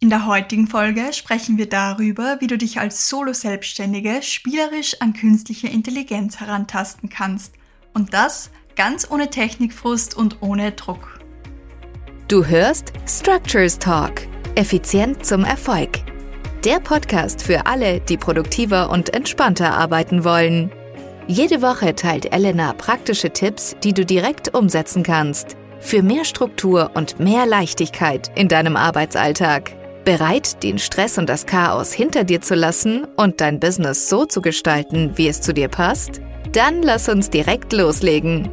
In der heutigen Folge sprechen wir darüber, wie du dich als Solo-Selbstständige spielerisch an künstliche Intelligenz herantasten kannst. Und das ganz ohne Technikfrust und ohne Druck. Du hörst Structures Talk. Effizient zum Erfolg. Der Podcast für alle, die produktiver und entspannter arbeiten wollen. Jede Woche teilt Elena praktische Tipps, die du direkt umsetzen kannst. Für mehr Struktur und mehr Leichtigkeit in deinem Arbeitsalltag. Bereit, den Stress und das Chaos hinter dir zu lassen und dein Business so zu gestalten, wie es zu dir passt? Dann lass uns direkt loslegen.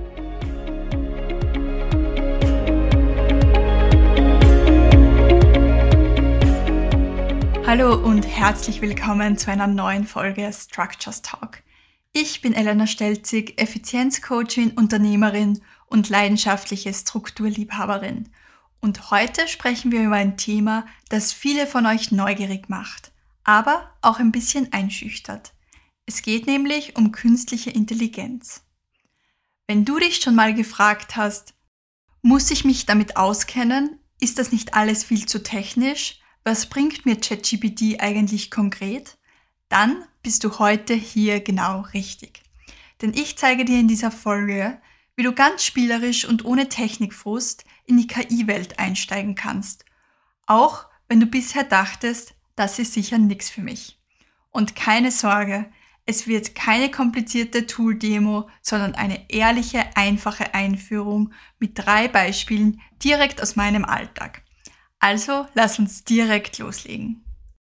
Hallo und herzlich willkommen zu einer neuen Folge Structures Talk. Ich bin Elena Stelzig, Effizienzcoachin, Unternehmerin und leidenschaftliche Strukturliebhaberin. Und heute sprechen wir über ein Thema, das viele von euch neugierig macht, aber auch ein bisschen einschüchtert. Es geht nämlich um künstliche Intelligenz. Wenn du dich schon mal gefragt hast, muss ich mich damit auskennen? Ist das nicht alles viel zu technisch? Was bringt mir ChatGPT eigentlich konkret? Dann bist du heute hier genau richtig. Denn ich zeige dir in dieser Folge, wie du ganz spielerisch und ohne Technikfrust in die KI-Welt einsteigen kannst. Auch wenn du bisher dachtest, das ist sicher nichts für mich. Und keine Sorge, es wird keine komplizierte Tool-Demo, sondern eine ehrliche, einfache Einführung mit 3 Beispielen direkt aus meinem Alltag. Also lass uns direkt loslegen.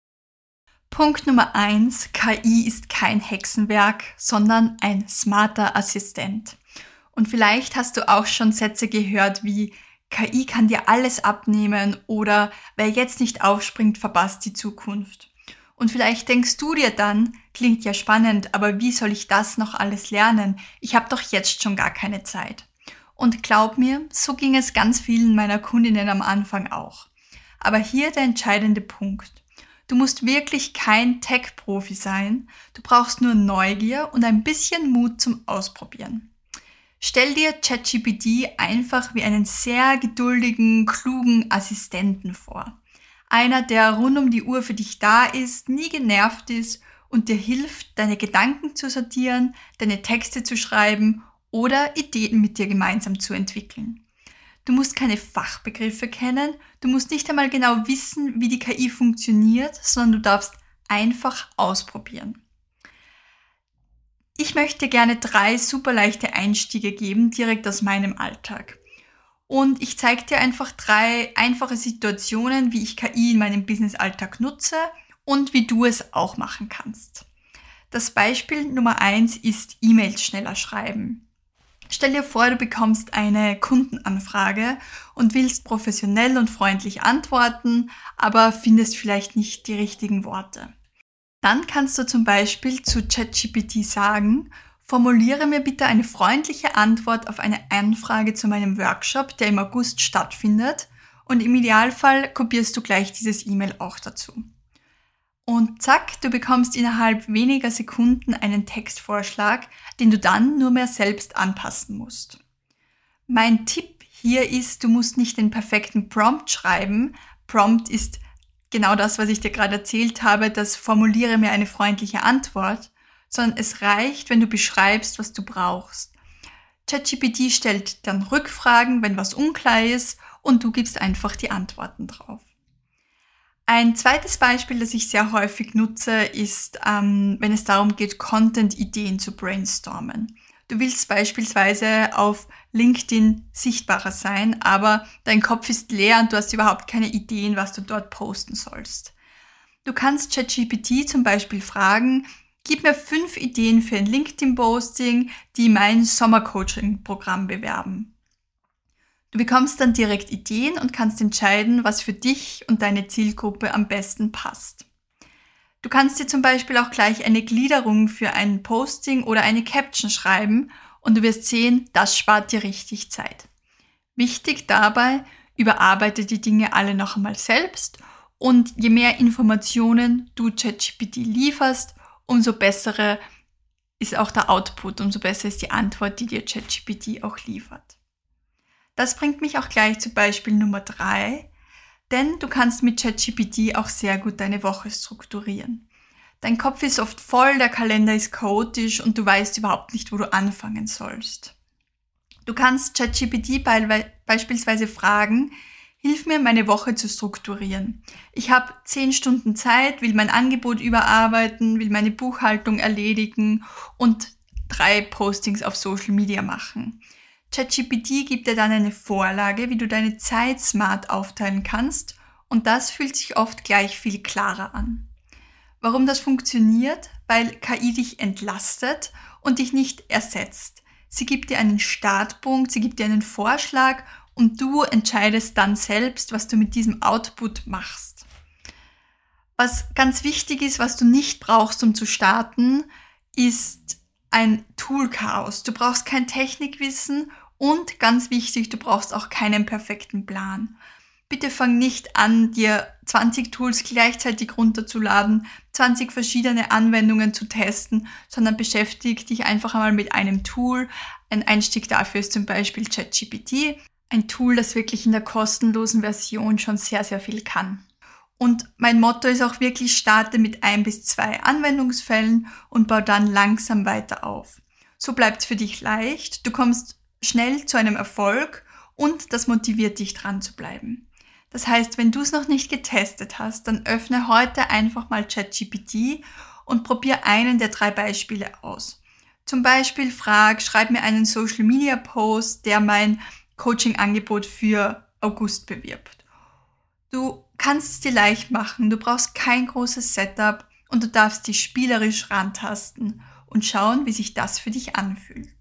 Punkt Nummer 1, KI ist kein Hexenwerk, sondern ein smarter Assistent. Und vielleicht hast du auch schon Sätze gehört wie KI kann dir alles abnehmen oder wer jetzt nicht aufspringt, verpasst die Zukunft. Und vielleicht denkst du dir dann, klingt ja spannend, aber wie soll ich das noch alles lernen? Ich habe doch jetzt schon gar keine Zeit. Und glaub mir, so ging es ganz vielen meiner Kundinnen am Anfang auch. Aber hier der entscheidende Punkt. Du musst wirklich kein Tech-Profi sein, du brauchst nur Neugier und ein bisschen Mut zum Ausprobieren. Stell dir ChatGPT einfach wie einen sehr geduldigen, klugen Assistenten vor. Einer, der rund um die Uhr für dich da ist, nie genervt ist und dir hilft, deine Gedanken zu sortieren, deine Texte zu schreiben oder Ideen mit dir gemeinsam zu entwickeln. Du musst keine Fachbegriffe kennen, du musst nicht einmal genau wissen, wie die KI funktioniert, sondern du darfst einfach ausprobieren. Ich möchte gerne 3 super leichte Einstiege geben, direkt aus meinem Alltag. Und ich zeige dir einfach 3 einfache Situationen, wie ich KI in meinem Business-Alltag nutze und wie du es auch machen kannst. Das Beispiel Nummer 1 ist E-Mails schneller schreiben. Stell dir vor, du bekommst eine Kundenanfrage und willst professionell und freundlich antworten, aber findest vielleicht nicht die richtigen Worte. Dann kannst du zum Beispiel zu ChatGPT sagen, formuliere mir bitte eine freundliche Antwort auf eine Anfrage zu meinem Workshop, der im August stattfindet, und im Idealfall kopierst du gleich dieses E-Mail auch dazu. Und zack, du bekommst innerhalb weniger Sekunden einen Textvorschlag, den du dann nur mehr selbst anpassen musst. Mein Tipp hier ist, du musst nicht den perfekten Prompt schreiben. Prompt ist genau das, was ich dir gerade erzählt habe, das formuliere mir eine freundliche Antwort, sondern es reicht, wenn du beschreibst, was du brauchst. ChatGPT stellt dann Rückfragen, wenn was unklar ist, und du gibst einfach die Antworten drauf. Ein zweites Beispiel, das ich sehr häufig nutze, ist, wenn es darum geht, Content-Ideen zu brainstormen. Du willst beispielsweise auf LinkedIn sichtbarer sein, aber dein Kopf ist leer und du hast überhaupt keine Ideen, was du dort posten sollst. Du kannst ChatGPT zum Beispiel fragen, gib mir 5 Ideen für ein LinkedIn-Posting, die mein Sommercoaching-Programm bewerben. Du bekommst dann direkt Ideen und kannst entscheiden, was für dich und deine Zielgruppe am besten passt. Du kannst dir zum Beispiel auch gleich eine Gliederung für ein Posting oder eine Caption schreiben und du wirst sehen, das spart dir richtig Zeit. Wichtig dabei, überarbeite die Dinge alle noch einmal selbst und je mehr Informationen du ChatGPT lieferst, umso besser ist auch der Output, umso besser ist die Antwort, die dir ChatGPT auch liefert. Das bringt mich auch gleich zu Beispiel Nummer 3. Denn du kannst mit ChatGPT auch sehr gut deine Woche strukturieren. Dein Kopf ist oft voll, der Kalender ist chaotisch und du weißt überhaupt nicht, wo du anfangen sollst. Du kannst ChatGPT beispielsweise fragen, hilf mir, meine Woche zu strukturieren. Ich habe 10 Stunden Zeit, will mein Angebot überarbeiten, will meine Buchhaltung erledigen und 3 Postings auf Social Media machen. ChatGPT gibt dir dann eine Vorlage, wie du deine Zeit smart aufteilen kannst und das fühlt sich oft gleich viel klarer an. Warum das funktioniert? Weil KI dich entlastet und dich nicht ersetzt. Sie gibt dir einen Startpunkt, sie gibt dir einen Vorschlag und du entscheidest dann selbst, was du mit diesem Output machst. Was ganz wichtig ist, was du nicht brauchst, um zu starten, ist ein Toolchaos. Du brauchst kein Technikwissen und ganz wichtig, du brauchst auch keinen perfekten Plan. Bitte fang nicht an, dir 20 Tools gleichzeitig runterzuladen, 20 verschiedene Anwendungen zu testen, sondern beschäftige dich einfach einmal mit einem Tool. Ein Einstieg dafür ist zum Beispiel ChatGPT, ein Tool, das wirklich in der kostenlosen Version schon sehr, sehr viel kann. Und mein Motto ist auch wirklich, starte mit 1 bis 2 Anwendungsfällen und baue dann langsam weiter auf. So bleibt es für dich leicht, du kommst schnell zu einem Erfolg und das motiviert dich, dran zu bleiben. Das heißt, wenn du es noch nicht getestet hast, dann öffne heute einfach mal ChatGPT und probier einen der 3 Beispiele aus. Zum Beispiel schreib mir einen Social Media Post, der mein Coaching-Angebot für August bewirbt. Du kannst es dir leicht machen, du brauchst kein großes Setup und du darfst dich spielerisch rantasten und schauen, wie sich das für dich anfühlt.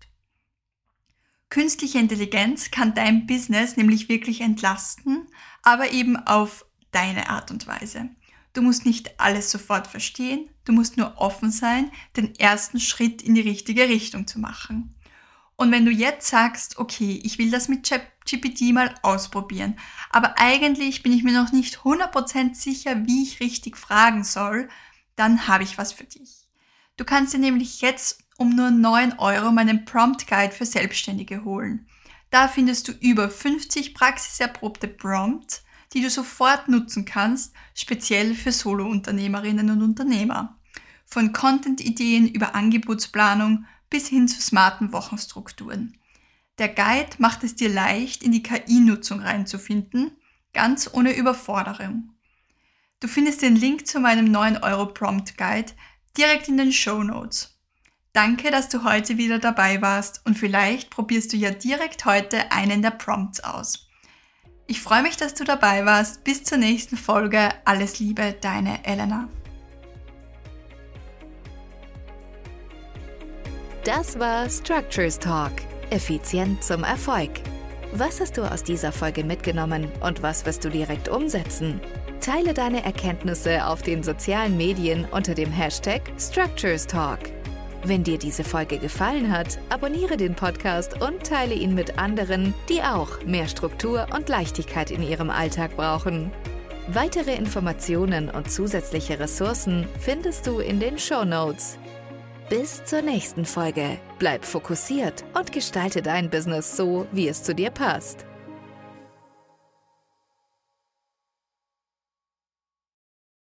Künstliche Intelligenz kann dein Business nämlich wirklich entlasten, aber eben auf deine Art und Weise. Du musst nicht alles sofort verstehen, du musst nur offen sein, den ersten Schritt in die richtige Richtung zu machen. Und wenn du jetzt sagst, okay, ich will das mit ChatGPT mal ausprobieren, aber eigentlich bin ich mir noch nicht 100% sicher, wie ich richtig fragen soll, dann habe ich was für dich. Du kannst dir nämlich jetzt um nur 9 € meinen Prompt Guide für Selbstständige holen. Da findest du über 50 praxiserprobte Prompts, die du sofort nutzen kannst, speziell für Solo-Unternehmerinnen und Unternehmer. Von Content-Ideen über Angebotsplanung bis hin zu smarten Wochenstrukturen. Der Guide macht es dir leicht, in die KI-Nutzung reinzufinden, ganz ohne Überforderung. Du findest den Link zu meinem 9 € Prompt Guide direkt in den Shownotes. Danke, dass du heute wieder dabei warst und vielleicht probierst du ja direkt heute einen der Prompts aus. Ich freue mich, dass du dabei warst. Bis zur nächsten Folge. Alles Liebe, deine Elena. Das war Structures Talk. Effizient zum Erfolg. Was hast du aus dieser Folge mitgenommen und was wirst du direkt umsetzen? Teile deine Erkenntnisse auf den sozialen Medien unter dem Hashtag Structures Talk. Wenn dir diese Folge gefallen hat, abonniere den Podcast und teile ihn mit anderen, die auch mehr Struktur und Leichtigkeit in ihrem Alltag brauchen. Weitere Informationen und zusätzliche Ressourcen findest du in den Shownotes. Bis zur nächsten Folge. Bleib fokussiert und gestalte dein Business so, wie es zu dir passt.